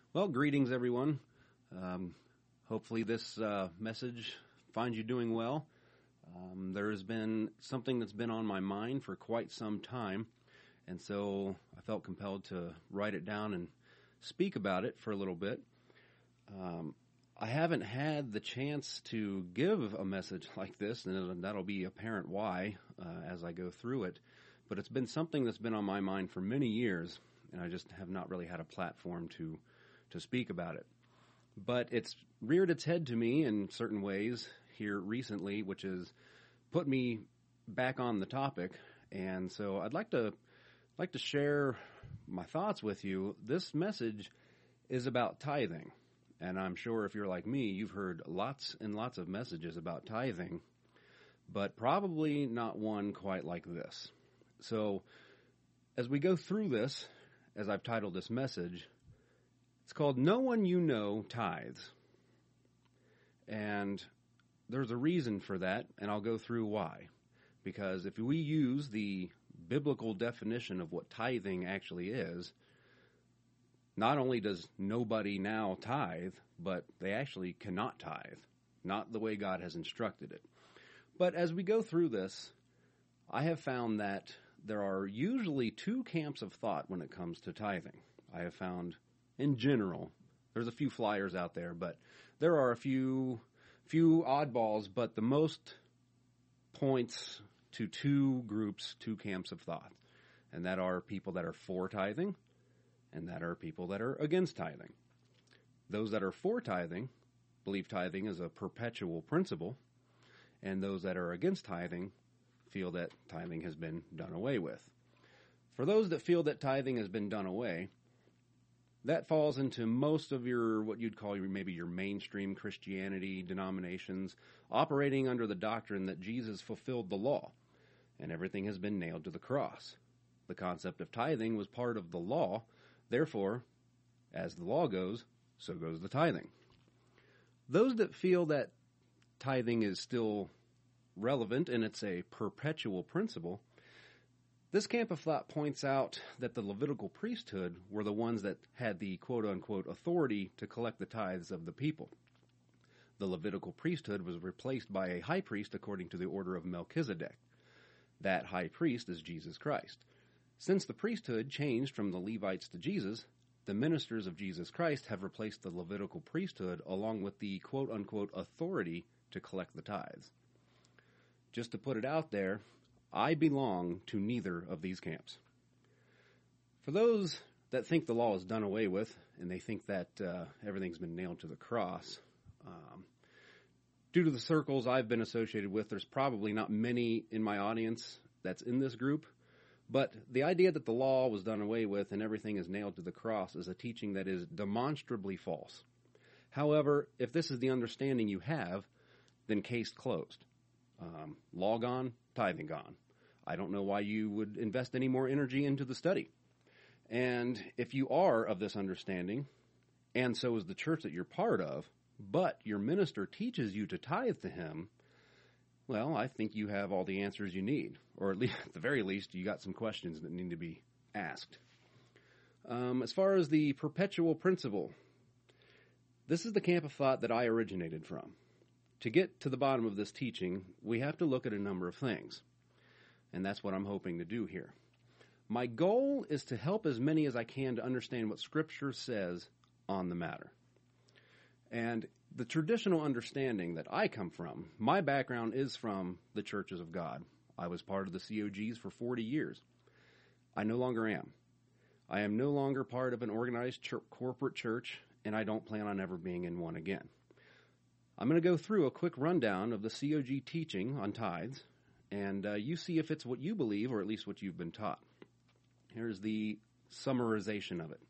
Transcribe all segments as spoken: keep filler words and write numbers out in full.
Well, greetings, everyone. Um, hopefully this uh, message finds you doing well. Um, there has been something that's been on my mind for quite some time, and so I felt compelled to write it down and speak about it for a little bit. Um, I haven't had the chance to give a message like this, and that'll be apparent why uh, as I go through it, but it's been something that's been on my mind for many years, and I just have not really had a platform to to speak about it. But it's reared its head to me in certain ways here recently, which has put me back on the topic. And so I'd like to like to share my thoughts with you. This message is about tithing. And I'm sure if you're like me, you've heard lots and lots of messages about tithing, but probably not one quite like this. So as we go through this, as I've titled this message, it's called No One You Know Tithes. And there's a reason for that, and I'll go through why. Because if we use the biblical definition of what tithing actually is, not only does nobody now tithe, but they actually cannot tithe, not the way God has instructed it. But as we go through this, I have found that there are usually two camps of thought when it comes to tithing. I have found, in general, there's a few flyers out there, but there are a few few oddballs, but the most points to two groups, two camps of thought, and that are people that are for tithing, and that are people that are against tithing. Those that are for tithing believe tithing is a perpetual principle, and those that are against tithing feel that tithing has been done away with. For those that feel that tithing has been done away, that falls into most of your, what you'd call your, maybe your mainstream Christianity denominations, operating under the doctrine that Jesus fulfilled the law, and everything has been nailed to the cross. The concept of tithing was part of the law. Therefore, as the law goes, so goes the tithing. Those that feel that tithing is still relevant and it's a perpetual principle, this camp of thought points out that the Levitical priesthood were the ones that had the quote-unquote authority to collect the tithes of the people. The Levitical priesthood was replaced by a high priest according to the order of Melchizedek. That high priest is Jesus Christ. Since the priesthood changed from the Levites to Jesus, the ministers of Jesus Christ have replaced the Levitical priesthood along with the quote-unquote authority to collect the tithes. Just to put it out there, I belong to neither of these camps. For those that think the law is done away with, and they think that uh, everything's been nailed to the cross, um, due to the circles I've been associated with, there's probably not many in my audience that's in this group. But the idea that the law was done away with and everything is nailed to the cross is a teaching that is demonstrably false. However, if this is the understanding you have, then case closed. Um, law gone, tithing gone. I don't know why you would invest any more energy into the study. And if you are of this understanding, and so is the church that you're part of, but your minister teaches you to tithe to him, well, I think you have all the answers you need, or at least, at the very least, you got some questions that need to be asked. Um, as far as the perpetual principle, this is the camp of thought that I originated from. To get to the bottom of this teaching, we have to look at a number of things, and that's what I'm hoping to do here. My goal is to help as many as I can to understand what Scripture says on the matter. And the traditional understanding that I come from, my background is from the Churches of God. I was part of the C O Gs for forty years. I no longer am. I am no longer part of an organized ch- corporate church, and I don't plan on ever being in one again. I'm going to go through a quick rundown of the C O G teaching on tithes, and uh, you see if it's what you believe, or at least what you've been taught. Here's the summarization of it.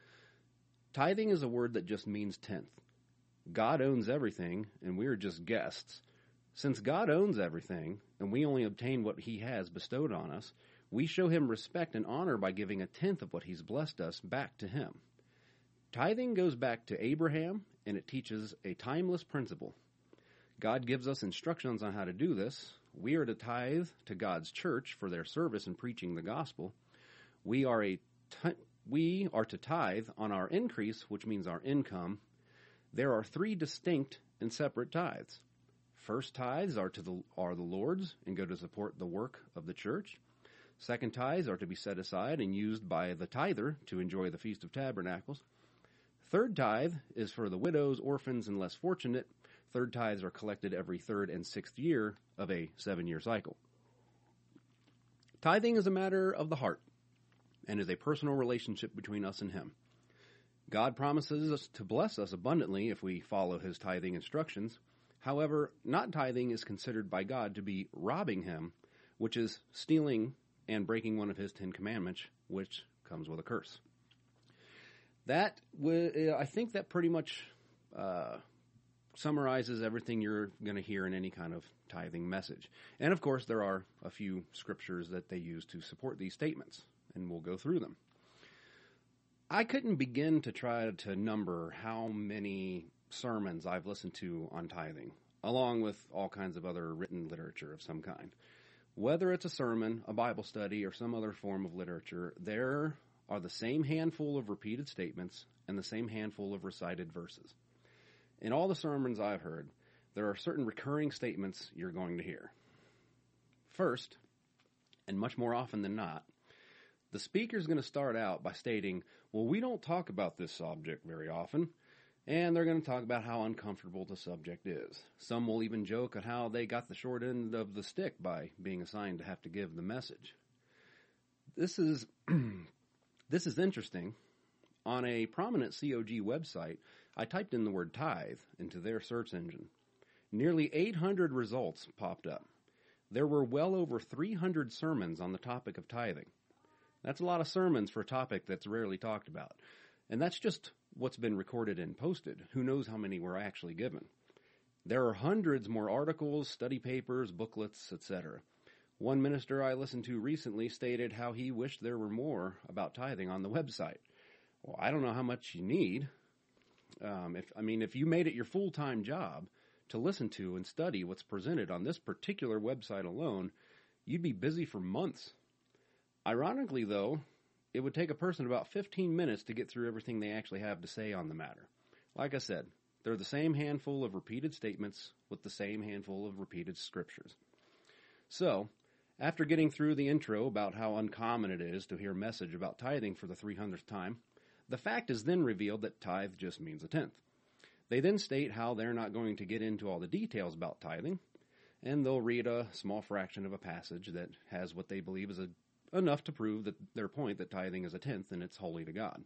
Tithing is a word that just means tenth. God owns everything, and we are just guests. Since God owns everything, and we only obtain what he has bestowed on us, we show him respect and honor by giving a tenth of what he's blessed us back to him. Tithing goes back to Abraham, and it teaches a timeless principle. God gives us instructions on how to do this. We are to tithe to God's church for their service in preaching the gospel. We are a t- we are to tithe on our increase, which means our income, there are three distinct and separate tithes. First tithes are to the are the Lord's and go to support the work of the church. Second tithes are to be set aside and used by the tither to enjoy the Feast of Tabernacles. Third tithe is for the widows, orphans, and less fortunate. Third tithes are collected every third and sixth year of a seven-year cycle. Tithing is a matter of the heart and is a personal relationship between us and Him. God promises us to bless us abundantly if we follow His tithing instructions. However, not tithing is considered by God to be robbing Him, which is stealing and breaking one of His Ten Commandments, which comes with a curse. That, w- I think that pretty much uh, summarizes everything you're going to hear in any kind of tithing message. And of course, there are a few scriptures that they use to support these statements, and we'll go through them. I couldn't begin to try to number how many sermons I've listened to on tithing, along with all kinds of other written literature of some kind. Whether it's a sermon, a Bible study, or some other form of literature, there are the same handful of repeated statements and the same handful of recited verses. In all the sermons I've heard, there are certain recurring statements you're going to hear. First, and much more often than not, the speaker is going to start out by stating, well, we don't talk about this subject very often, and they're going to talk about how uncomfortable the subject is. Some will even joke at how they got the short end of the stick by being assigned to have to give the message. This is this is interesting. On a prominent C O G website, I typed in the word tithe into their search engine. Nearly eight hundred results popped up. There were well over three hundred sermons on the topic of tithing. That's a lot of sermons for a topic that's rarely talked about. And that's just what's been recorded and posted. Who knows how many were actually given. There are hundreds more articles, study papers, booklets, et cetera. One minister I listened to recently stated how he wished there were more about tithing on the website. Well, I don't know how much you need. Um, if I mean, if you made it your full-time job to listen to and study what's presented on this particular website alone, you'd be busy for months. Ironically, though, it would take a person about fifteen minutes to get through everything they actually have to say on the matter. Like I said, they're the same handful of repeated statements with the same handful of repeated scriptures. So, after getting through the intro about how uncommon it is to hear a message about tithing for the three hundredth time, the fact is then revealed that tithe just means a tenth. They then state how they're not going to get into all the details about tithing, and they'll read a small fraction of a passage that has what they believe is a enough to prove that their point that tithing is a tenth and it's holy to God.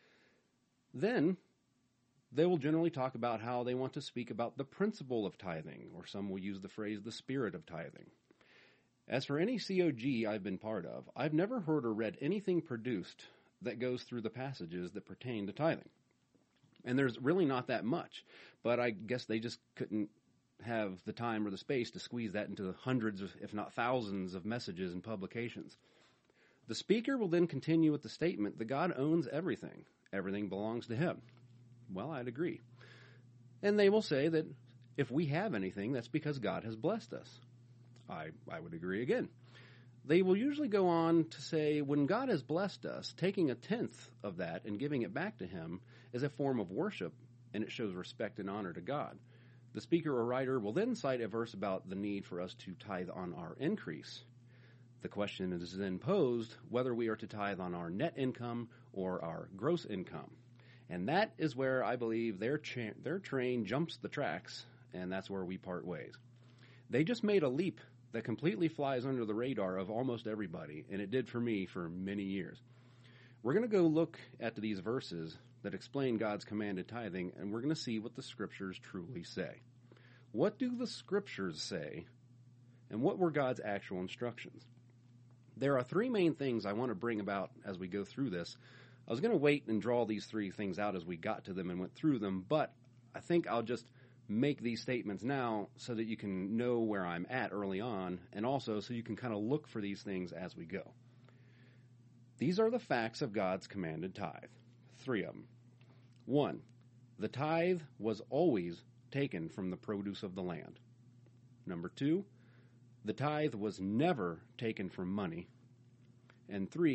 Then, they will generally talk about how they want to speak about the principle of tithing, or some will use the phrase the spirit of tithing. As for any C O G I've been part of, I've never heard or read anything produced that goes through the passages that pertain to tithing. And there's really not that much, but I guess they just couldn't have the time or the space to squeeze that into the hundreds, of, if not thousands, of messages and publications. The speaker will then continue with the statement that God owns everything. Everything belongs to Him. Well, I'd agree. And they will say that if we have anything, that's because God has blessed us. I, I would agree again. They will usually go on to say, when God has blessed us, taking a tenth of that and giving it back to Him is a form of worship, and it shows respect and honor to God. The speaker or writer will then cite a verse about the need for us to tithe on our increase. The question is then posed whether we are to tithe on our net income or our gross income. And that is where I believe their cha- their train jumps the tracks, and that's where we part ways. They just made a leap that completely flies under the radar of almost everybody, and it did for me for many years. We're going to go look at these verses that explain God's commanded tithing, and we're going to see what the Scriptures truly say. What do the Scriptures say, and what were God's actual instructions? There are three main things I want to bring about as we go through this. I was going to wait and draw these three things out as we got to them and went through them, but I think I'll just make these statements now so that you can know where I'm at early on, and also so you can kind of look for these things as we go. These are the facts of God's commanded tithe. Three of them. One, the tithe was always taken from the produce of the land. Number two, the tithe was never taken from money. And three,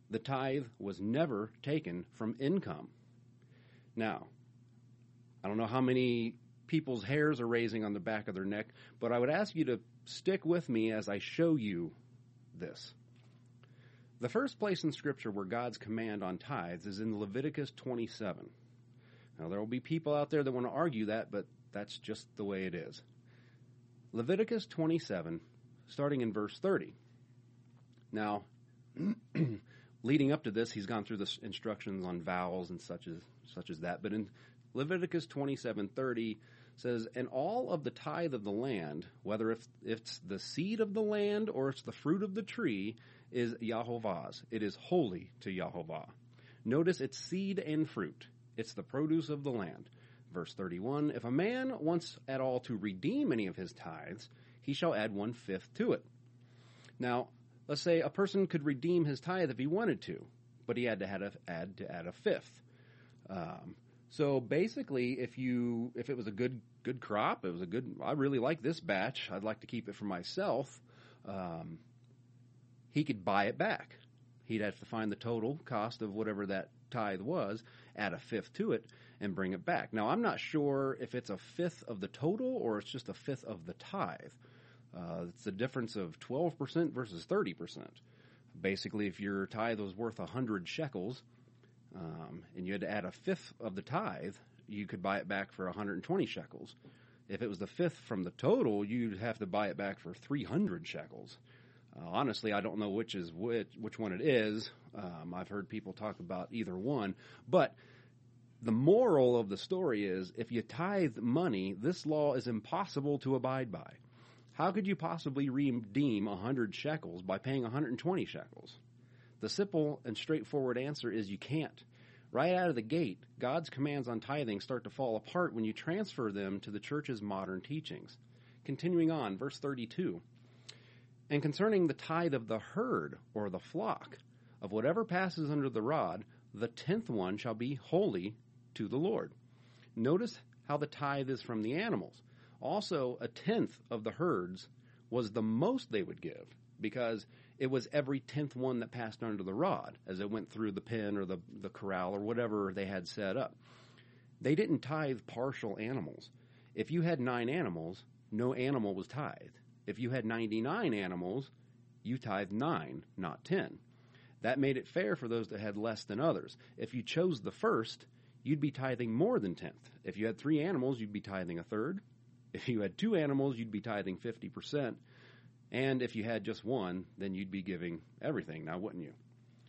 The tithe was never taken from income. Now, I don't know how many people's hairs are raising on the back of their neck, but I would ask you to stick with me as I show you this. The first place in Scripture where God's command on tithes is in Leviticus twenty-seven. Now, there will be people out there that want to argue that, but that's just the way it is. Leviticus twenty-seven, starting in verse thirty. Now, leading up to this, he's gone through the instructions on vows and such as such as that. But in Leviticus twenty-seven thirty says, "And all of the tithe of the land, whether if it's the seed of the land or it's the fruit of the tree, is Yahovah's. It is holy to Yahovah." Notice it's seed and fruit. It's the produce of the land. Verse thirty-one, "If a man wants at all to redeem any of his tithes, he shall add one-fifth to it." Now, let's say a person could redeem his tithe if he wanted to, but he had to add a, add, to add a fifth. Um, so basically, if you if it was a good good crop, it was a good. I really like this batch. I'd like to keep it for myself. Um, he could buy it back. He'd have to find the total cost of whatever that tithe was, add a fifth to it, and bring it back. Now, I'm not sure if it's a fifth of the total or it's just a fifth of the tithe. Uh, it's a difference of twelve percent versus thirty percent. Basically, if your tithe was worth one hundred shekels, um, and you had to add a fifth of the tithe, you could buy it back for one hundred twenty shekels. If it was the fifth from the total, you'd have to buy it back for three hundred shekels. Uh, honestly, I don't know which is which, which one it is. Um, I've heard people talk about either one. But the moral of the story is, if you tithe money, this law is impossible to abide by. How could you possibly redeem one hundred shekels by paying one hundred twenty shekels? The simple and straightforward answer is you can't. Right out of the gate, God's commands on tithing start to fall apart when you transfer them to the church's modern teachings. Continuing on, verse thirty-two. "And concerning the tithe of the herd or the flock, of whatever passes under the rod, the tenth one shall be holy to the Lord." Notice how the tithe is from the animals. Also, a tenth of the herds was the most they would give, because it was every tenth one that passed under the rod as it went through the pen or the, the corral or whatever they had set up. They didn't tithe partial animals. If you had nine animals, no animal was tithed. If you had ninety-nine animals, you tithed nine, not ten. That made it fair for those that had less than others. If you chose the first, you'd be tithing more than tenth. If you had three animals, you'd be tithing a third. If you had two animals, you'd be tithing fifty percent. And if you had just one, then you'd be giving everything, now wouldn't you?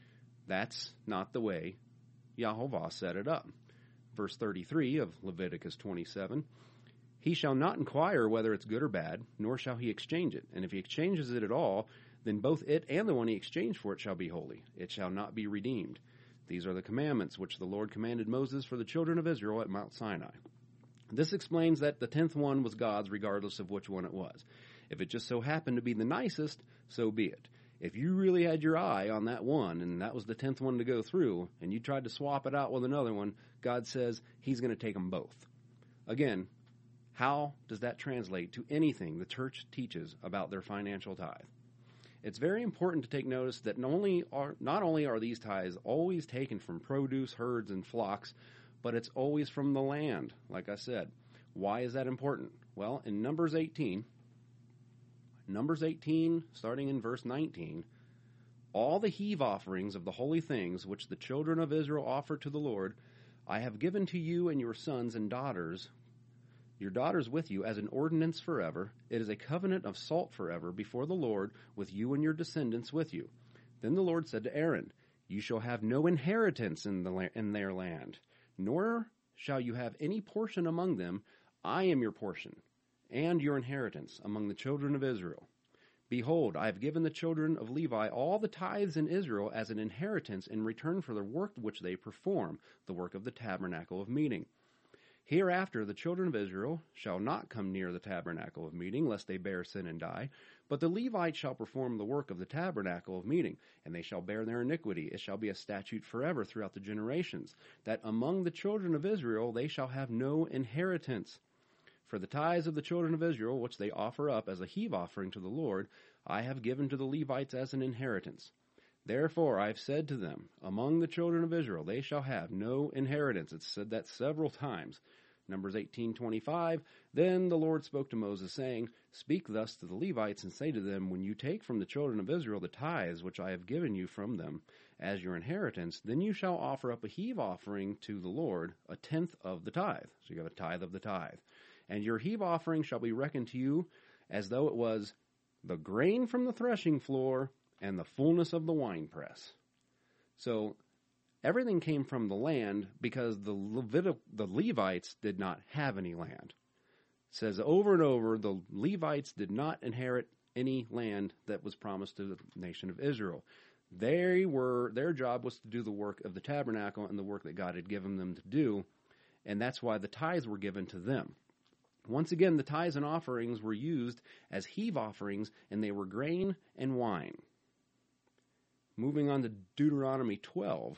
That's not the way Yahovah set it up. Verse thirty-three of Leviticus twenty-seven, "He shall not inquire whether it's good or bad, nor shall he exchange it. And if he exchanges it at all, then both it and the one he exchanged for it shall be holy. It shall not be redeemed. These are the commandments which the Lord commanded Moses for the children of Israel at Mount Sinai." This explains that the tenth one was God's regardless of which one it was. If it just so happened to be the nicest, so be it. If you really had your eye on that one, and that was the tenth one to go through, and you tried to swap it out with another one, God says he's going to take them both. Again, how does that translate to anything the church teaches about their financial tithe? It's very important to take notice that not only are, not only are these tithes always taken from produce, herds, and flocks, but it's always from the land, like I said. Why is that important? Well, in Numbers eighteen, Numbers eighteen, starting in verse nineteen, "All the heave offerings of the holy things which the children of Israel offer to the Lord, I have given to you and your sons and daughters, your daughters with you, as an ordinance forever. It is a covenant of salt forever before the Lord, with you and your descendants with you." Then the Lord said to Aaron, "You shall have no inheritance in, the la- in their land, nor shall you have any portion among them. I am your portion and your inheritance among the children of Israel. Behold, I have given the children of Levi all the tithes in Israel as an inheritance in return for the work which they perform, the work of the tabernacle of meeting. Hereafter the children of Israel shall not come near the tabernacle of meeting, lest they bear sin and die. But the Levites shall perform the work of the tabernacle of meeting, and they shall bear their iniquity. It shall be a statute forever throughout the generations, that among the children of Israel they shall have no inheritance. For the tithes of the children of Israel, which they offer up as a heave offering to the Lord, I have given to the Levites as an inheritance. Therefore I have said to them, among the children of Israel they shall have no inheritance. It's said that several times. Numbers eighteen twenty-five. Then the Lord spoke to Moses, saying, Speak thus to the Levites, and say to them, When you take from the children of Israel the tithes which I have given you from them as your inheritance, then you shall offer up a heave offering to the Lord, a tenth of the tithe. So you have a tithe of the tithe. And your heave offering shall be reckoned to you as though it was the grain from the threshing floor and the fullness of the winepress. So everything came from the land because the Levit- the Levites did not have any land. It says over and over, the Levites did not inherit any land that was promised to the nation of Israel. They were, their job was to do the work of the tabernacle and the work that God had given them to do, and that's why the tithes were given to them. Once again, the tithes and offerings were used as heave offerings, and they were grain and wine. Moving on to Deuteronomy twelve.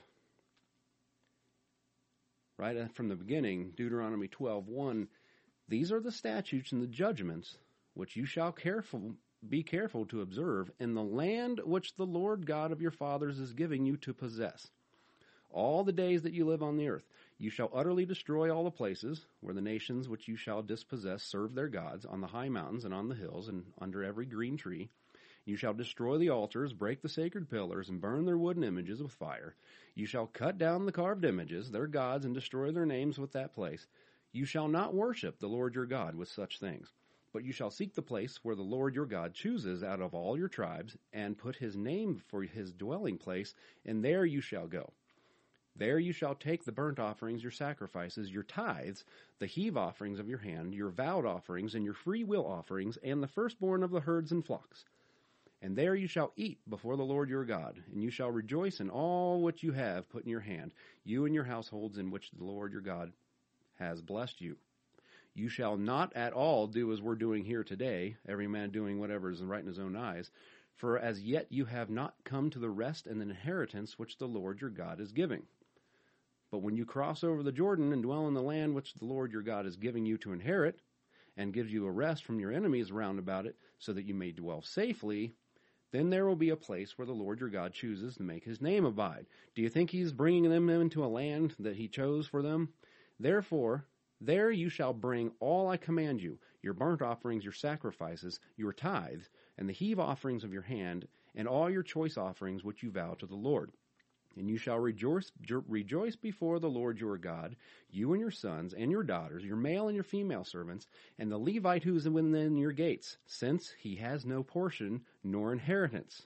Right from the beginning, Deuteronomy twelve one, These are the statutes and the judgments which you shall careful, be careful to observe in the land which the Lord God of your fathers is giving you to possess. All the days that you live on the earth, you shall utterly destroy all the places where the nations which you shall dispossess serve their gods, on the high mountains and on the hills and under every green tree. You shall destroy the altars, break the sacred pillars, and burn their wooden images with fire. You shall cut down the carved images, their gods, and destroy their names with that place. You shall not worship the Lord your God with such things, but you shall seek the place where the Lord your God chooses out of all your tribes, and put his name for his dwelling place, and there you shall go. There you shall take the burnt offerings, your sacrifices, your tithes, the heave offerings of your hand, your vowed offerings, and your free will offerings, and the firstborn of the herds and flocks. And there you shall eat before the Lord your God, and you shall rejoice in all which you have put in your hand, you and your households in which the Lord your God has blessed you. You shall not at all do as we're doing here today, every man doing whatever is right in his own eyes, for as yet you have not come to the rest and the inheritance which the Lord your God is giving. But when you cross over the Jordan and dwell in the land which the Lord your God is giving you to inherit, and gives you a rest from your enemies round about it, so that you may dwell safely, then there will be a place where the Lord your God chooses to make his name abide. Do you think he's bringing them into a land that he chose for them? Therefore, there you shall bring all I command you, your burnt offerings, your sacrifices, your tithes, and the heave offerings of your hand, and all your choice offerings which you vow to the Lord. And you shall rejoice, rejoice before the Lord your God, you and your sons and your daughters, your male and your female servants, and the Levite who is within your gates, since he has no portion nor inheritance.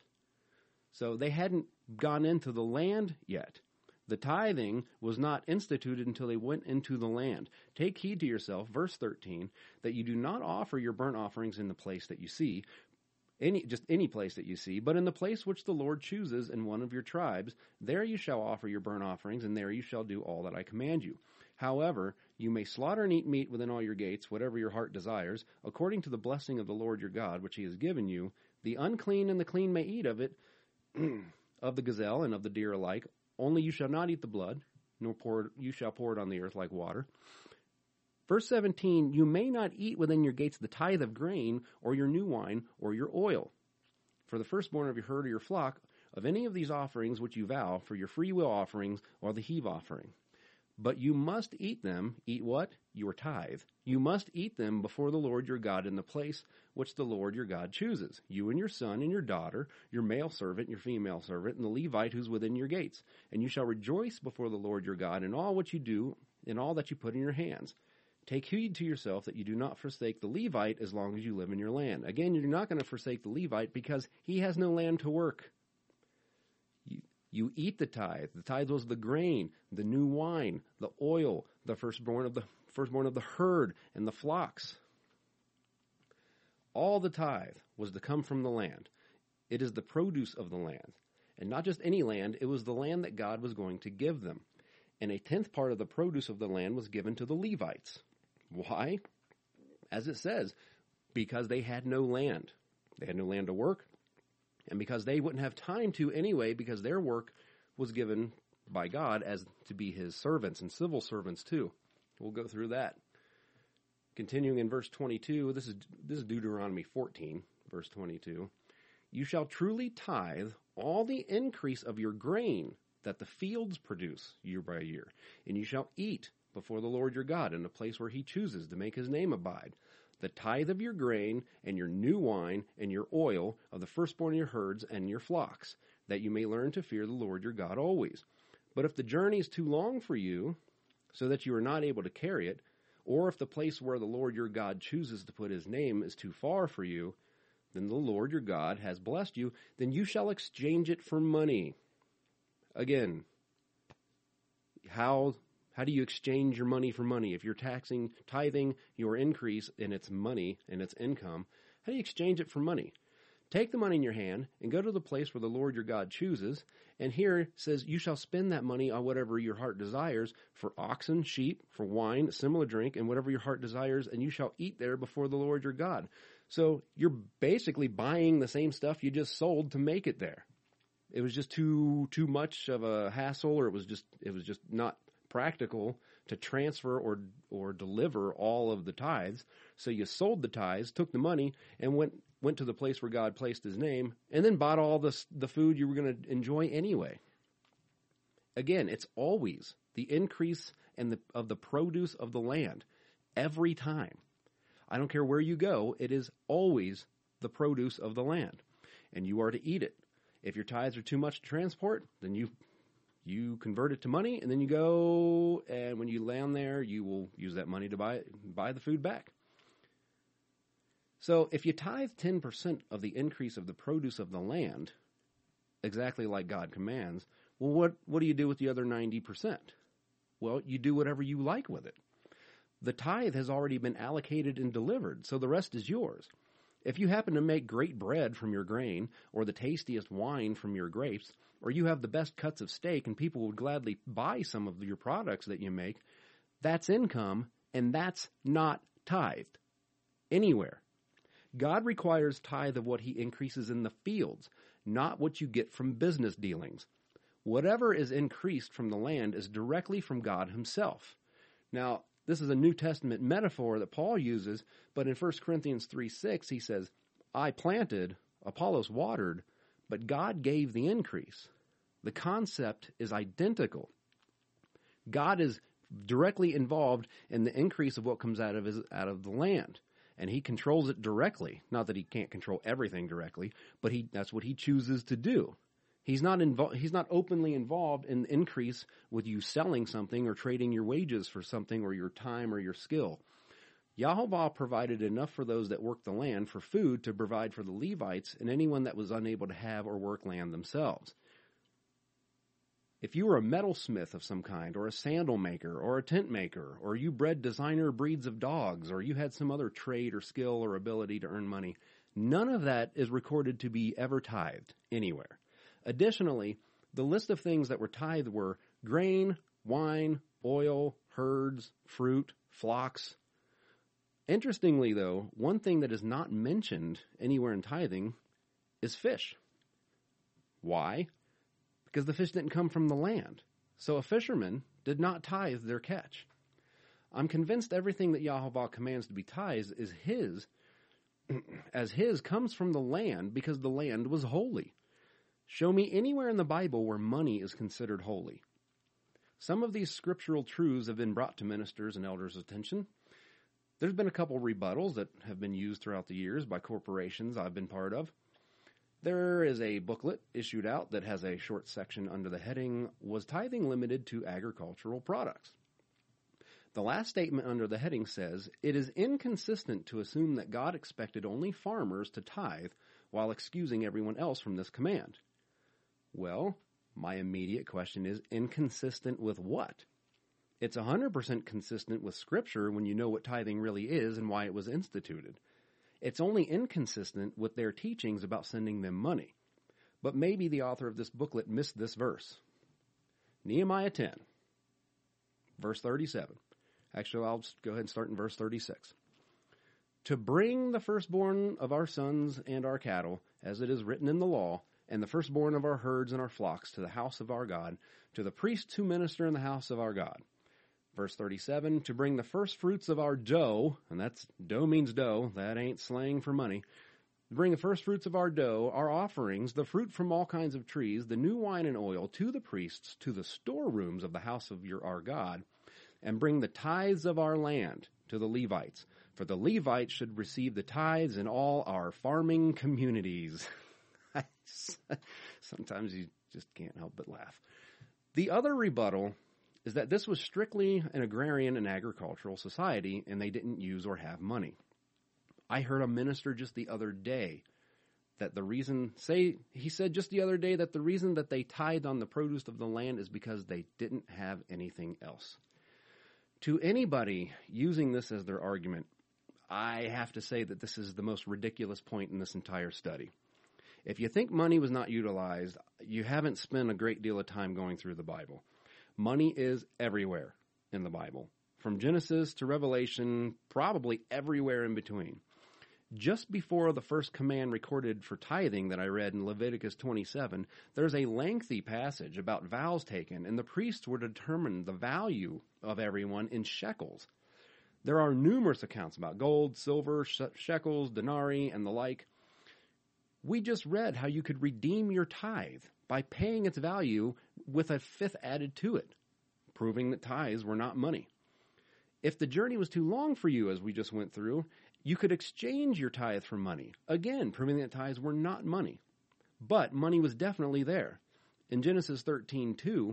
So they hadn't gone into the land yet. The tithing was not instituted until they went into the land. Take heed to yourself, verse thirteen, that you do not offer your burnt offerings in the place that you see, Any, just any place that you see, but in the place which the Lord chooses in one of your tribes, there you shall offer your burnt offerings, and there you shall do all that I command you. However, you may slaughter and eat meat within all your gates, whatever your heart desires, according to the blessing of the Lord your God, which he has given you. The unclean and the clean may eat of it, of the gazelle and of the deer alike. Only you shall not eat the blood, nor pour it, you shall pour it on the earth like water. Verse seventeen, you may not eat within your gates the tithe of grain, or your new wine, or your oil. For the firstborn of your herd or your flock, of any of these offerings which you vow, for your free will offerings, or the heave offering. But you must eat them, eat what? Your tithe. You must eat them before the Lord your God in the place which the Lord your God chooses, you and your son and your daughter, your male servant, your female servant, and the Levite who's within your gates. And you shall rejoice before the Lord your God in all what you do, in all that you put in your hands. Take heed to yourself that you do not forsake the Levite as long as you live in your land. Again, you're not going to forsake the Levite because he has no land to work. You, you eat the tithe. The tithe was the grain, the new wine, the oil, the firstborn of the firstborn of the herd and the flocks. All the tithe was to come from the land. It is the produce of the land. And not just any land, it was the land that God was going to give them. And a tenth part of the produce of the land was given to the Levites. Why? As it says, because they had no land. They had no land to work, and because they wouldn't have time to anyway, because their work was given by God as to be his servants and civil servants too. We'll go through that. Continuing in verse twenty-two, this is this is Deuteronomy fourteen, verse twenty-two. you shall truly tithe all the increase of your grain that the fields produce year by year, and you shall eat before the Lord your God in a place where he chooses to make his name abide. The tithe of your grain and your new wine and your oil of the firstborn of your herds and your flocks, that you may learn to fear the Lord your God always. But if the journey is too long for you, so that you are not able to carry it, or if the place where the Lord your God chooses to put his name is too far for you, then the Lord your God has blessed you, then you shall exchange it for money. Again, how how do you exchange your money for money? If you're taxing, tithing your increase in its money and its income, how do you exchange it for money? Take the money in your hand and go to the place where the Lord your God chooses. And here it says, you shall spend that money on whatever your heart desires, for oxen, sheep, for wine, similar drink, and whatever your heart desires, and you shall eat there before the Lord your God. So you're basically buying the same stuff you just sold to make it there. It was just too too much of a hassle, or it was just it was just not practical to transfer or or deliver all of the tithes. So you sold the tithes, took the money, and went went to the place where God placed his name, and then bought all the, the food you were going to enjoy anyway. Again, it's always the increase and the, of the produce of the land, every time. I don't care where you go, it is always the produce of the land, and you are to eat it. If your tithes are too much to transport, then you you convert it to money, and then you go, and when you land there, you will use that money to buy buy the food back. So if you tithe ten percent of the increase of the produce of the land, exactly like God commands, well, what, what do you do with the other ninety percent? Well, you do whatever you like with it. The tithe has already been allocated and delivered, so the rest is yours. If you happen to make great bread from your grain, or the tastiest wine from your grapes, or you have the best cuts of steak and people would gladly buy some of your products that you make, that's income, and that's not tithed anywhere. God requires tithe of what he increases in the fields, not what you get from business dealings. Whatever is increased from the land is directly from God himself. Now, this is a New Testament metaphor that Paul uses, but in First Corinthians three six, he says, I planted, Apollos watered, but God gave the increase. The concept is identical. God is directly involved in the increase of what comes out of his, out of the land, and he controls it directly. Not that he can't control everything directly, but he that's what he chooses to do. He's not invo- he's not openly involved in the increase with you selling something or trading your wages for something or your time or your skill. Yahovah provided enough for those that worked the land for food to provide for the Levites and anyone that was unable to have or work land themselves. If you were a metalsmith of some kind, or a sandal maker, or a tent maker, or you bred designer breeds of dogs, or you had some other trade or skill or ability to earn money, none of that is recorded to be ever tithed anywhere. Additionally, the list of things that were tithed were grain, wine, oil, herds, fruit, flocks. Interestingly, though, one thing that is not mentioned anywhere in tithing is fish. Why? Because the fish didn't come from the land. So a fisherman did not tithe their catch. I'm convinced everything that Yahovah commands to be tithed is his, as his comes from the land because the land was holy. Show me anywhere in the Bible where money is considered holy. Some of these scriptural truths have been brought to ministers' and elders' attention. There's been a couple rebuttals that have been used throughout the years by corporations I've been part of. There is a booklet issued out that has a short section under the heading, Was Tithing Limited to Agricultural Products? The last statement under the heading says, It is inconsistent to assume that God expected only farmers to tithe while excusing everyone else from this command. Well, my immediate question is, inconsistent with what? It's one hundred percent consistent with Scripture when you know what tithing really is and why it was instituted. It's only inconsistent with their teachings about sending them money. But maybe the author of this booklet missed this verse. Nehemiah ten, verse thirty-seven. Actually, I'll just go ahead and start in verse thirty-six. To bring the firstborn of our sons and our cattle, as it is written in the law, and the firstborn of our herds and our flocks to the house of our God, to the priests who minister in the house of our God. Verse thirty-seven, to bring the first fruits of our dough, and that's dough means dough, that ain't slang for money, Bring the first fruits of our dough, our offerings, the fruit from all kinds of trees, the new wine and oil, to the priests, to the storerooms of the house of your our God, and bring the tithes of our land to the Levites. For the Levites should receive the tithes in all our farming communities. Sometimes you just can't help but laugh. The other rebuttal is that this was strictly an agrarian and agricultural society, and they didn't use or have money. I heard a minister just the other day that the reason, say, he said just the other day that the reason that they tithed on the produce of the land is because they didn't have anything else. To anybody using this as their argument, I have to say that this is the most ridiculous point in this entire study. If you think money was not utilized, you haven't spent a great deal of time going through the Bible. Money is everywhere in the Bible, from Genesis to Revelation, probably everywhere in between. Just before the first command recorded for tithing that I read in Leviticus twenty-seven, there's a lengthy passage about vows taken, and the priests were to determine the value of everyone in shekels. There are numerous accounts about gold, silver, shekels, denarii, and the like. We just read how you could redeem your tithe by paying its value with a fifth added to it, proving that tithes were not money. If the journey was too long for you, as we just went through, you could exchange your tithe for money, again, proving that tithes were not money. But money was definitely there. In Genesis thirteen two,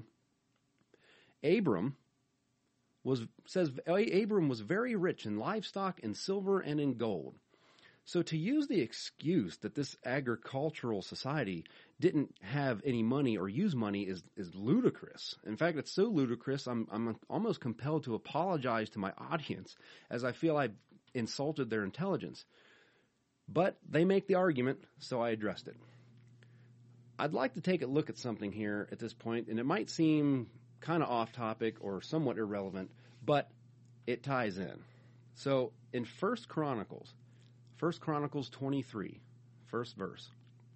Abram was says Abram was very rich in livestock, in silver, and in gold. So to use the excuse that this agricultural society didn't have any money or use money is, is ludicrous. In fact, it's so ludicrous, I'm, I'm almost compelled to apologize to my audience, as I feel I've insulted their intelligence. But they make the argument, so I addressed it. I'd like to take a look at something here at this point, and it might seem kind of off topic or somewhat irrelevant, but it ties in. So in First Chronicles, First Chronicles twenty-three, first verse,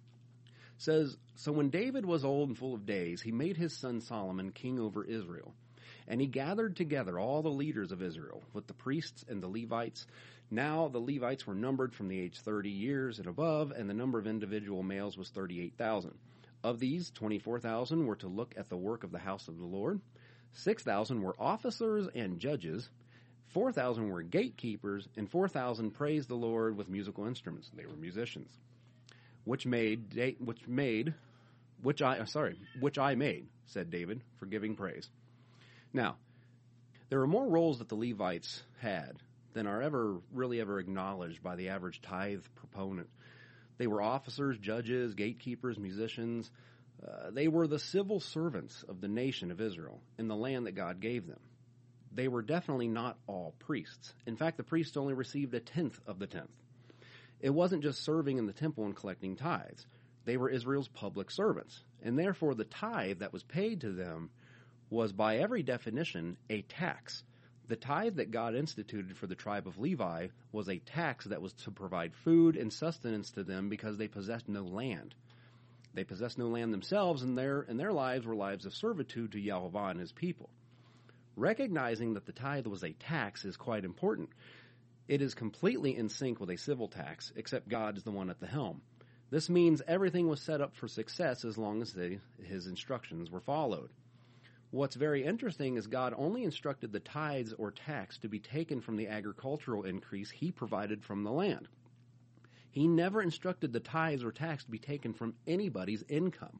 says, So when David was old and full of days, he made his son Solomon king over Israel. And he gathered together all the leaders of Israel, with the priests and the Levites. Now the Levites were numbered from the age thirty years and above, and the number of individual males was thirty-eight thousand. Of these, twenty-four thousand were to look at the work of the house of the Lord. six thousand were officers and judges. four thousand were gatekeepers, and four thousand praised the Lord with musical instruments. They were musicians. Which made, which made, which I, sorry, which I made, said David, for giving praise. Now, there are more roles that the Levites had than are ever really ever acknowledged by the average tithe proponent. They were officers, judges, gatekeepers, musicians. Uh, they were the civil servants of the nation of Israel in the land that God gave them. They were definitely not all priests. In fact, the priests only received a tenth of the tenth. It wasn't just serving in the temple and collecting tithes. They were Israel's public servants, and therefore the tithe that was paid to them was by every definition a tax. The tithe that God instituted for the tribe of Levi was a tax that was to provide food and sustenance to them because they possessed no land. They possessed no land themselves, and their, and their lives were lives of servitude to Yahweh and his people. Recognizing that the tithe was a tax is quite important. It is completely in sync with a civil tax, except God is the one at the helm. This means everything was set up for success as long as they, his instructions were followed. What's very interesting is God only instructed the tithes or tax to be taken from the agricultural increase he provided from the land. He never instructed the tithes or tax to be taken from anybody's income.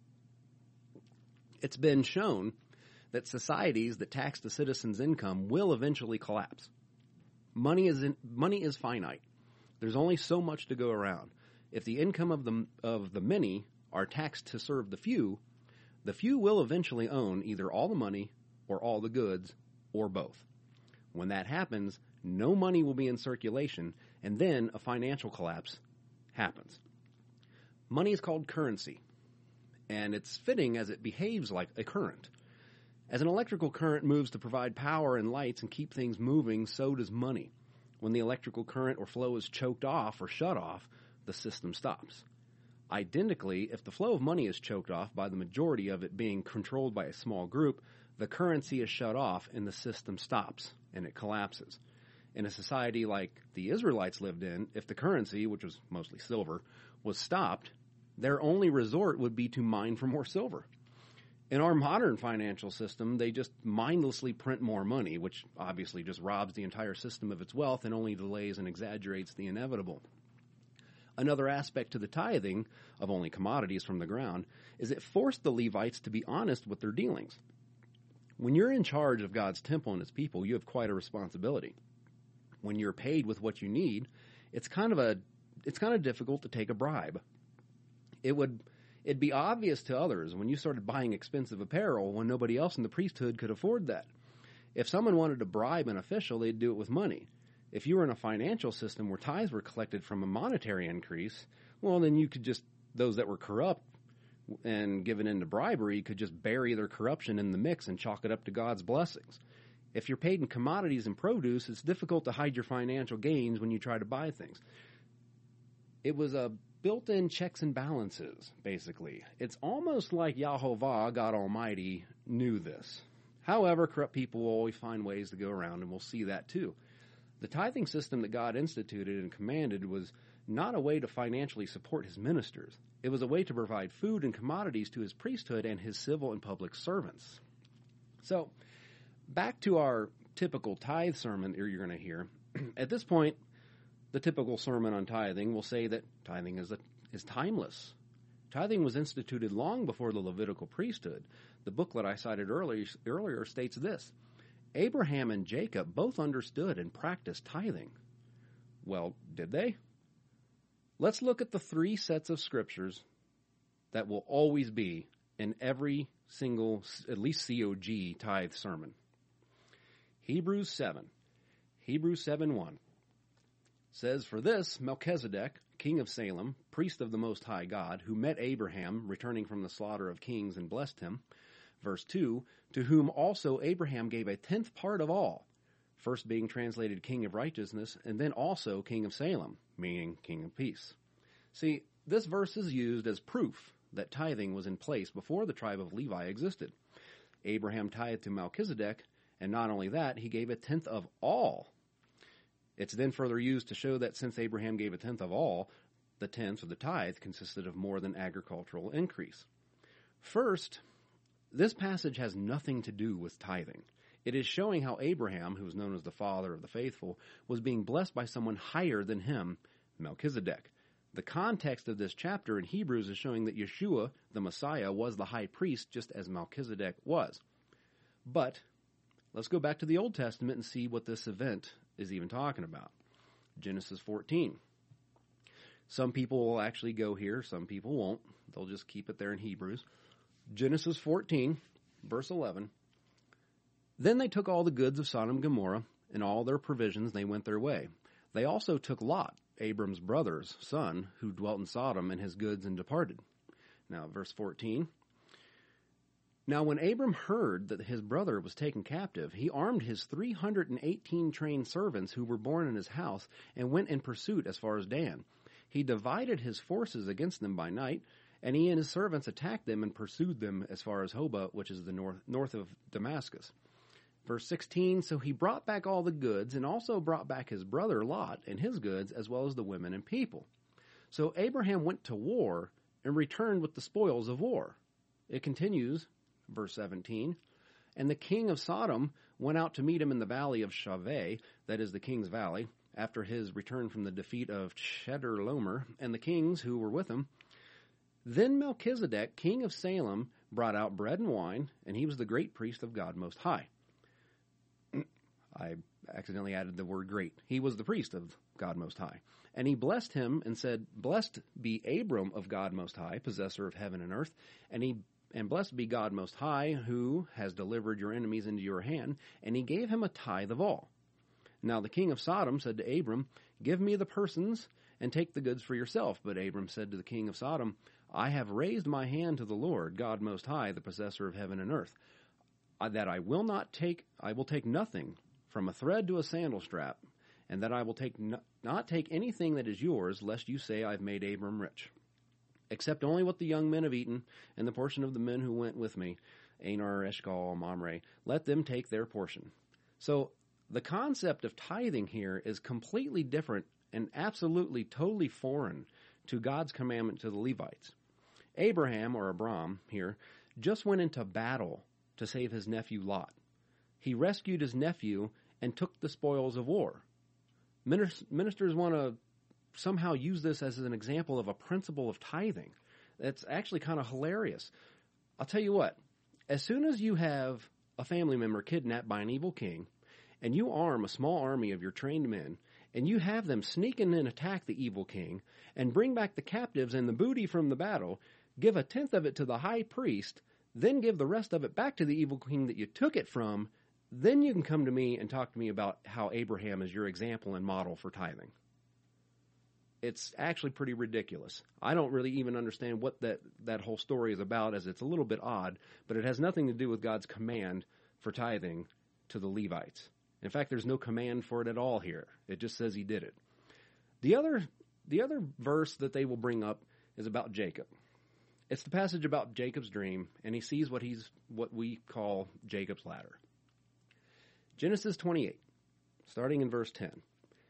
It's been shown that societies that tax the citizens' income will eventually collapse. Money is in, money is finite. There's only so much to go around. If the income of the of the many are taxed to serve the few, the few will eventually own either all the money or all the goods or both. When that happens, no money will be in circulation, and then a financial collapse happens. Money is called currency, and it's fitting as it behaves like a current. As an electrical current moves to provide power and lights and keep things moving, so does money. When the electrical current or flow is choked off or shut off, the system stops. Identically, if the flow of money is choked off by the majority of it being controlled by a small group, the currency is shut off and the system stops and it collapses. In a society like the Israelites lived in, if the currency, which was mostly silver, was stopped, their only resort would be to mine for more silver. In our modern financial system, they just mindlessly print more money, which obviously just robs the entire system of its wealth and only delays and exaggerates the inevitable. Another aspect to the tithing of only commodities from the ground is it forced the Levites to be honest with their dealings. When you're in charge of God's temple and its people, you have quite a responsibility. When you're paid with what you need, it's kind of a it's kind of difficult to take a bribe. It would it'd be obvious to others when you started buying expensive apparel when nobody else in the priesthood could afford that. If someone wanted to bribe an official, they'd do it with money. If you were in a financial system where tithes were collected from a monetary increase, well, then you could just, those that were corrupt and given into bribery could just bury their corruption in the mix and chalk it up to God's blessings. If you're paid in commodities and produce, it's difficult to hide your financial gains when you try to buy things. It was a built-in checks and balances, basically. It's almost like Yahovah, God Almighty, knew this. However, corrupt people will always find ways to go around, and we'll see that too. The tithing system that God instituted and commanded was not a way to financially support his ministers. It was a way to provide food and commodities to his priesthood and his civil and public servants. So, back to our typical tithe sermon that you're going to hear. At this point, the typical sermon on tithing will say that tithing is, a, is timeless. Tithing was instituted long before the Levitical priesthood. The booklet I cited earlier, earlier states this: Abraham and Jacob both understood and practiced tithing. Well, did they? Let's look at the three sets of scriptures that will always be in every single, at least C O G, tithe sermon. Hebrews seven. Hebrews seven one says, "For this Melchizedek, king of Salem, priest of the Most High God, who met Abraham returning from the slaughter of kings and blessed him." Verse two, "To whom also Abraham gave a tenth part of all," first being translated king of righteousness, and then also king of Salem, meaning king of peace. See, this verse is used as proof that tithing was in place before the tribe of Levi existed. Abraham tithed to Melchizedek, and not only that, he gave a tenth of all. It's then further used to show that since Abraham gave a tenth of all, the tenth, or the tithe, consisted of more than agricultural increase. First, this passage has nothing to do with tithing. It is showing how Abraham, who was known as the father of the faithful, was being blessed by someone higher than him, Melchizedek. The context of this chapter in Hebrews is showing that Yeshua, the Messiah, was the high priest just as Melchizedek was. But let's go back to the Old Testament and see what this event is even talking about. Genesis fourteen. Some people will actually go here, some people won't. They'll just keep it there in Hebrews. Genesis fourteen, verse eleven. "Then they took all the goods of Sodom and Gomorrah, and all their provisions, they went their way. They also took Lot, Abram's brother's son, who dwelt in Sodom, and his goods, and departed." Now, verse fourteen. "Now when Abram heard that his brother was taken captive, he armed his three hundred eighteen trained servants who were born in his house, and went in pursuit as far as Dan. He divided his forces against them by night, and he and his servants attacked them and pursued them as far as Hobah, which is the north, north of Damascus." Verse sixteen, "So he brought back all the goods, and also brought back his brother Lot and his goods, as well as the women and people. So Abraham went to war and returned with the spoils of war." It continues, verse seventeen, "And the king of Sodom went out to meet him in the valley of Shaveh," that is the king's valley, "after his return from the defeat of Chedorlaomer, and the kings who were with him. Then Melchizedek, king of Salem, brought out bread and wine, and he was the great priest of God Most High." I accidentally added the word great. He was the priest of God Most High. "And he blessed him and said, Blessed be Abram of God Most High, possessor of heaven and earth, and he and blessed be God Most High, who has delivered your enemies into your hand, and he gave him a tithe of all. Now the king of Sodom said to Abram, Give me the persons, and take the goods for yourself. But Abram said to the king of Sodom, I have raised my hand to the Lord, God Most High, the possessor of heaven and earth, that I will not take, I will take nothing, from a thread to a sandal strap, and that I will take no, not take anything that is yours, lest you say I've made Abram rich, except only what the young men have eaten, and the portion of the men who went with me, Anar, Eshcol, Mamre, let them take their portion." So the concept of tithing here is completely different and absolutely totally foreign to God's commandment to the Levites. Abraham, or Abram here, just went into battle to save his nephew Lot. He rescued his nephew and took the spoils of war. Ministers want to somehow use this as an example of a principle of tithing. That's actually kind of hilarious. I'll tell you what, as soon as you have a family member kidnapped by an evil king, and you arm a small army of your trained men, and you have them sneak in and attack the evil king, and bring back the captives and the booty from the battle, give a tenth of it to the high priest, then give the rest of it back to the evil king that you took it from, then you can come to me and talk to me about how Abraham is your example and model for tithing. It's actually pretty ridiculous. I don't really even understand what that, that whole story is about, as it's a little bit odd, but it has nothing to do with God's command for tithing to the Levites. In fact, there's no command for it at all here. It just says he did it. The other, the other verse that they will bring up is about Jacob. It's the passage about Jacob's dream, and he sees what he's what we call Jacob's ladder. Genesis twenty-eight, starting in verse ten.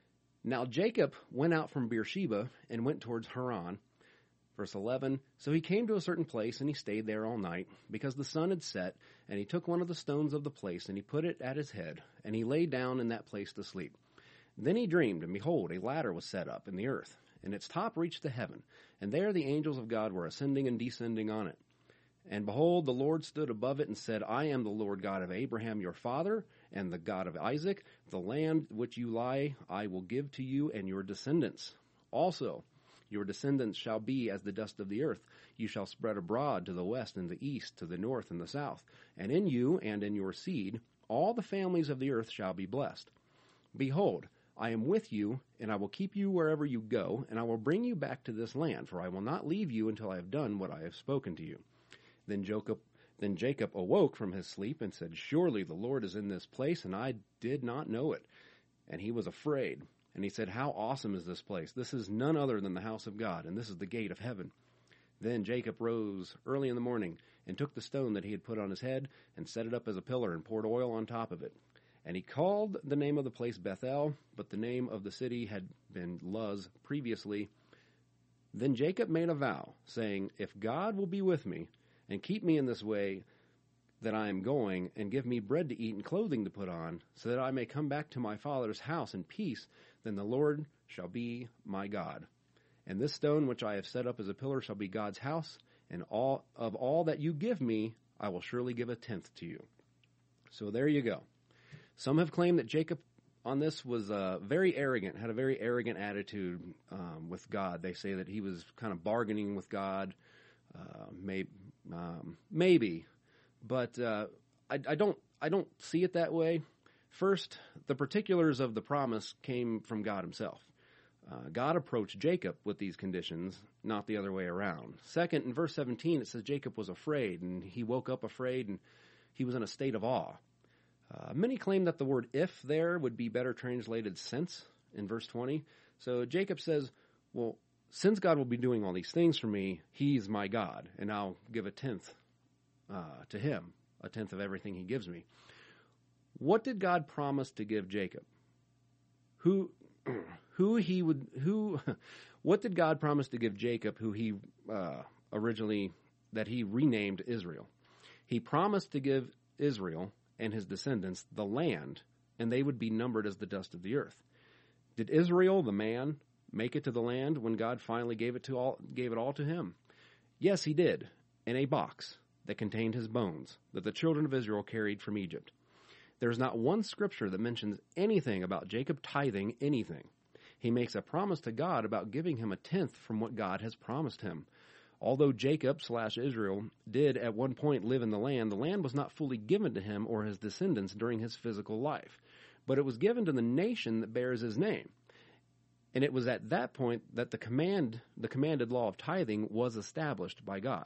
Now Jacob went out from Beersheba and went towards Haran. Verse eleven, so he came to a certain place, and he stayed there all night, because the sun had set, and he took one of the stones of the place, and he put it at his head, and he lay down in that place to sleep. Then he dreamed, and behold, a ladder was set up in the earth, and its top reached to heaven, and there the angels of God were ascending and descending on it. And behold, the Lord stood above it and said, I am the Lord God of Abraham your father, and the God of Isaac. The land which you lie I will give to you and your descendants. Also, your descendants shall be as the dust of the earth. You shall spread abroad to the west and the east, to the north and the south. And in you and in your seed all the families of the earth shall be blessed. Behold, I am with you, and I will keep you wherever you go, and I will bring you back to this land, for I will not leave you until I have done what I have spoken to you. Then Jacob, then Jacob awoke from his sleep and said, surely the Lord is in this place, and I did not know it. And he was afraid. And he said, how awesome is this place? This is none other than the house of God, and this is the gate of heaven. Then Jacob rose early in the morning and took the stone that he had put on his head and set it up as a pillar and poured oil on top of it. And he called the name of the place Bethel, but the name of the city had been Luz previously. Then Jacob made a vow, saying, if God will be with me and keep me in this way that I am going, and give me bread to eat and clothing to put on, so that I may come back to my father's house in peace, then the Lord shall be my God. And this stone which I have set up as a pillar shall be God's house, and all of all that you give me, I will surely give a tenth to you. So there you go. Some have claimed that Jacob on this was uh, very arrogant, had a very arrogant attitude um, with God. They say that he was kind of bargaining with God, uh, may, um, maybe. But uh, I, I don't I don't see it that way. First, the particulars of the promise came from God himself. Uh, God approached Jacob with these conditions, not the other way around. Second, in verse seventeen, it says Jacob was afraid, and he woke up afraid, and he was in a state of awe. Uh, many claim that the word if there would be better translated since in verse twenty. So Jacob says, well, since God will be doing all these things for me, he's my God, and I'll give a tenth Uh, to him, a tenth of everything he gives me. What did God promise to give Jacob? Who, who he would, who, what did God promise to give Jacob, who he uh, originally, that he renamed Israel? He promised to give Israel and his descendants the land, and they would be numbered as the dust of the earth. Did Israel, the man, make it to the land when God finally gave it to all, gave it all to him? Yes, he did, in a box that contained his bones, that the children of Israel carried from Egypt. There is not one scripture that mentions anything about Jacob tithing anything. He makes a promise to God about giving him a tenth from what God has promised him. Although Jacob slash Israel did at one point live in the land, the land was not fully given to him or his descendants during his physical life, but it was given to the nation that bears his name. And it was at that point that the command, the commanded law of tithing was established by God.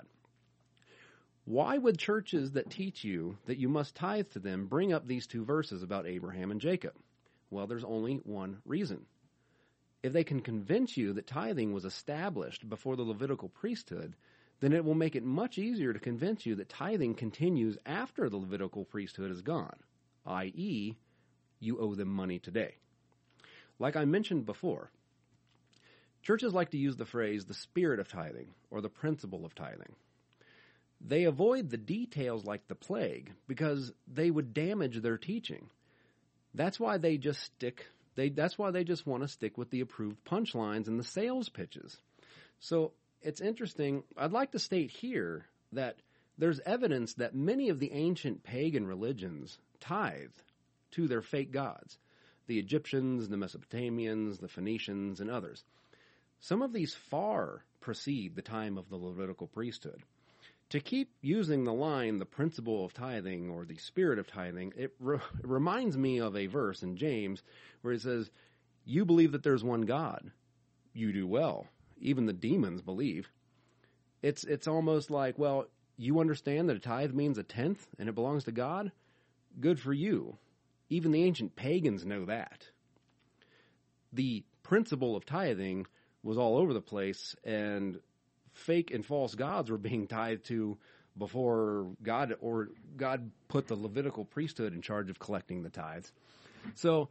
Why would churches that teach you that you must tithe to them bring up these two verses about Abraham and Jacob? Well, there's only one reason. If they can convince you that tithing was established before the Levitical priesthood, then it will make it much easier to convince you that tithing continues after the Levitical priesthood is gone, that is, you owe them money today. Like I mentioned before, churches like to use the phrase the spirit of tithing or the principle of tithing. They avoid the details like the plague because they would damage their teaching. That's why they just stick, they, that's why they just want to stick with the approved punchlines and the sales pitches. So it's interesting. I'd like to state here that there's evidence that many of the ancient pagan religions tithed to their fake gods, the Egyptians, the Mesopotamians, the Phoenicians, and others. Some of these far precede the time of the Levitical priesthood. To keep using the line, the principle of tithing or the spirit of tithing, it, re- it reminds me of a verse in James where it says, you believe that there's one God. You do well. Even the demons believe. It's it's almost like, well, you understand that a tithe means a tenth and it belongs to God? Good for you. Even the ancient pagans know that. The principle of tithing was all over the place, and fake and false gods were being tithed to before God or God put the Levitical priesthood in charge of collecting the tithes. So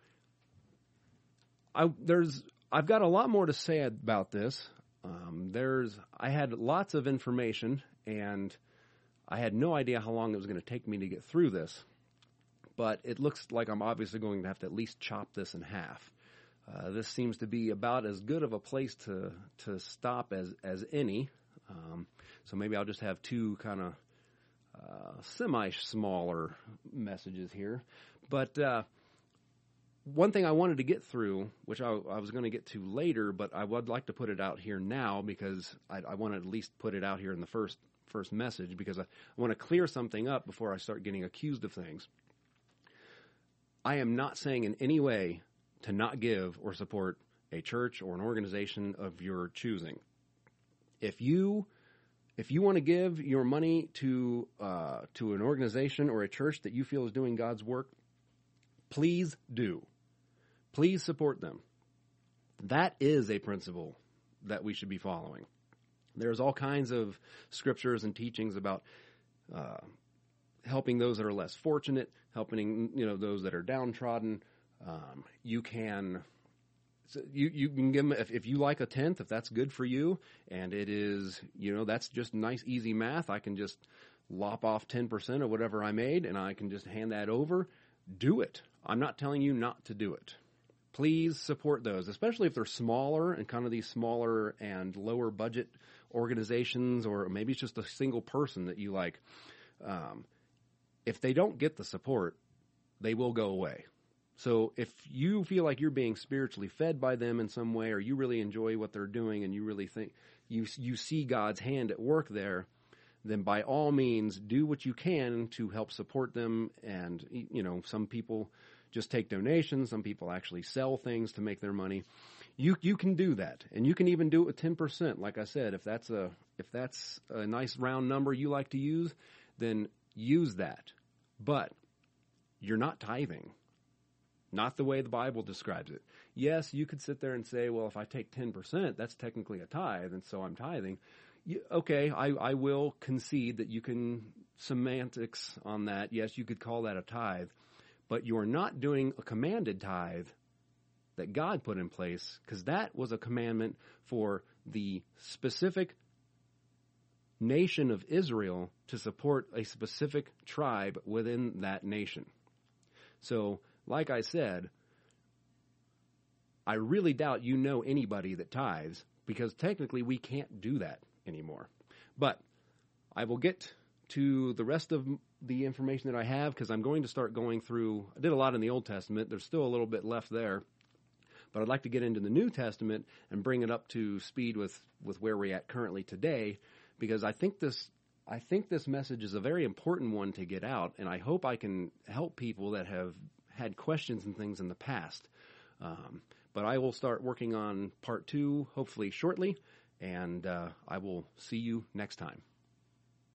I there's I've got a lot more to say about this. Um, there's I had lots of information, and I had no idea how long it was going to take me to get through this. But it looks like I'm obviously going to have to at least chop this in half. Uh, this seems to be about as good of a place to to stop as as any. Um, so maybe I'll just have two kind of uh, semi-smaller messages here. But uh, one thing I wanted to get through, which I, I was going to get to later, but I would like to put it out here now because I, I want to at least put it out here in the first first message because I, I want to clear something up before I start getting accused of things. I am not saying in any way to not give or support a church or an organization of your choosing. If you if you want to give your money to uh, to an organization or a church that you feel is doing God's work, please do. Please support them. That is a principle that we should be following. There's all kinds of scriptures and teachings about uh, helping those that are less fortunate, helping you know those that are downtrodden. Um, you can so you you can give them if, if you like a tenth, if that's good for you, and it is you know that's just nice easy math. I can just lop off ten percent of whatever I made, and I can just hand that over. Do it. I'm not telling you not to do it. Please support those, especially if they're smaller and kind of these smaller and lower budget organizations, or maybe it's just a single person that you like. Um, if they don't get the support, they will go away. So if you feel like you're being spiritually fed by them in some way, or you really enjoy what they're doing and you really think you you see God's hand at work there, then by all means do what you can to help support them. And, you know, some people just take donations. Some people actually sell things to make their money. You you can do that, and you can even do it with ten percent. Like I said, if that's a if that's a nice round number you like to use, then use that. But you're not tithing, not the way the Bible describes it. Yes, you could sit there and say, well, if I take ten percent, that's technically a tithe, and so I'm tithing. You, okay, I, I will concede that you can semantics on that. Yes, you could call that a tithe, but you're not doing a commanded tithe that God put in place, because that was a commandment for the specific nation of Israel to support a specific tribe within that nation. So, like I said, I really doubt you know anybody that tithes, because technically we can't do that anymore. But I will get to the rest of the information that I have, because I'm going to start going through, I did a lot in the Old Testament. There's still a little bit left there. But I'd like to get into the New Testament and bring it up to speed with, with where we're at currently today, because I think this I think this message is a very important one to get out, and I hope I can help people that have had questions and things in the past. Um, but I will start working on part two hopefully shortly, and uh, I will see you next time.